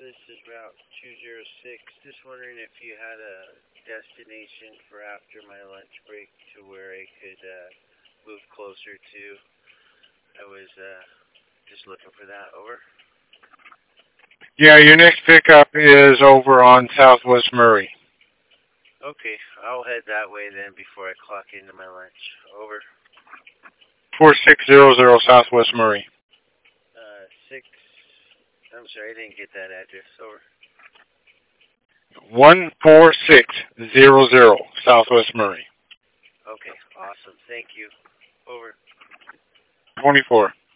this is Route 206. Just wondering if you had a destination for after my lunch break to where I could move closer to. I was just looking for that. Over. Yeah, your next pickup is over on Southwest Murray. Okay, I'll head that way then before I clock into my lunch. Over. 4600 Southwest Murray. Six. I'm sorry, I didn't get that address. Over. 14600 Southwest Murray. Okay, awesome. Thank you. Over. 24.